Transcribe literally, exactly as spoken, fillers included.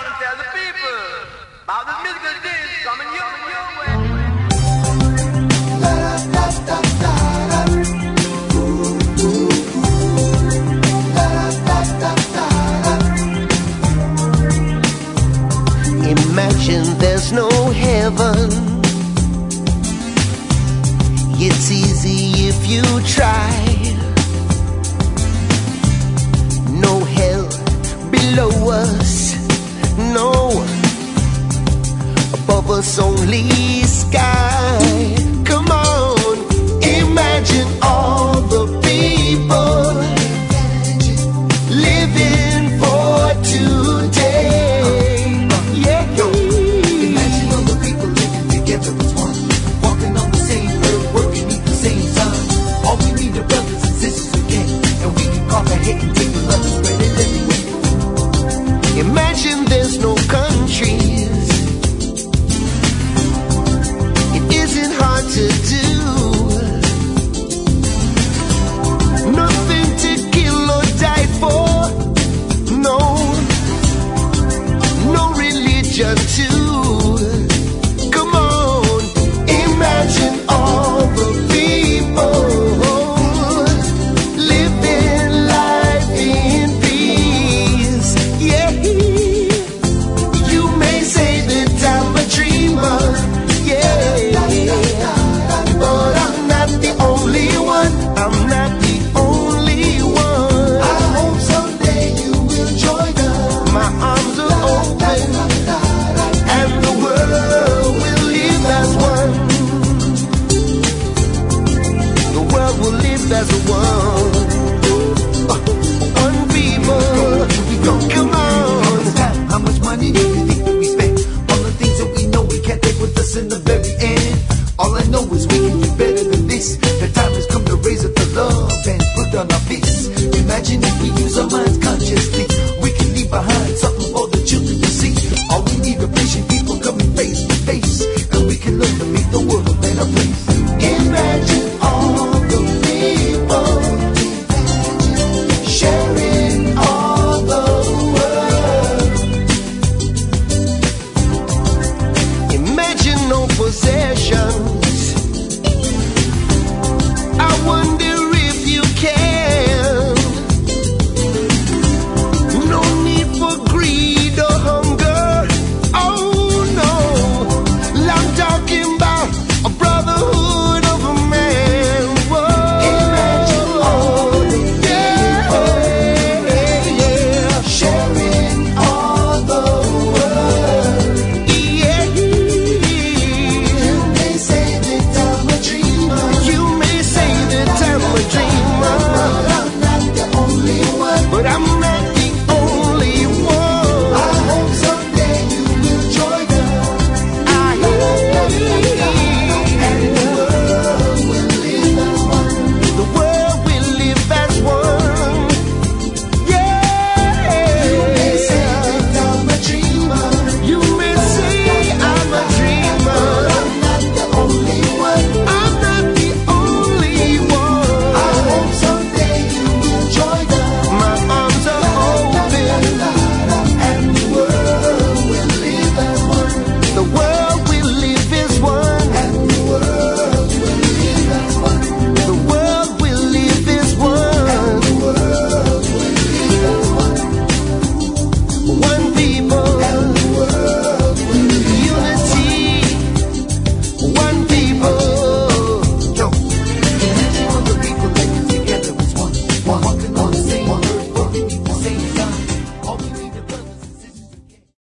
around and tell the people about the musical days coming your, your way. Imagine there's no heaven. It's easy if you try. No hell below us, no. Above us only sky. Come on, imagine all the people living for today. Yeah, yo. Imagine all the people living together as one, walking on the same earth, working at the same time. All we need are brothers and sisters again, and we can conquer hate and take the love and spread it everywhere. Imagine there's no countries. It isn't hard to do. Nothing to kill or die for. No, no religion too. Come on, imagine all the people living life in peace. Yeah, you may say that I'm a dreamer. Yeah, but I'm not the only one. I'm not the only one. I hope someday you will join us. My arms are open, and the world will live as one. The world will live as one.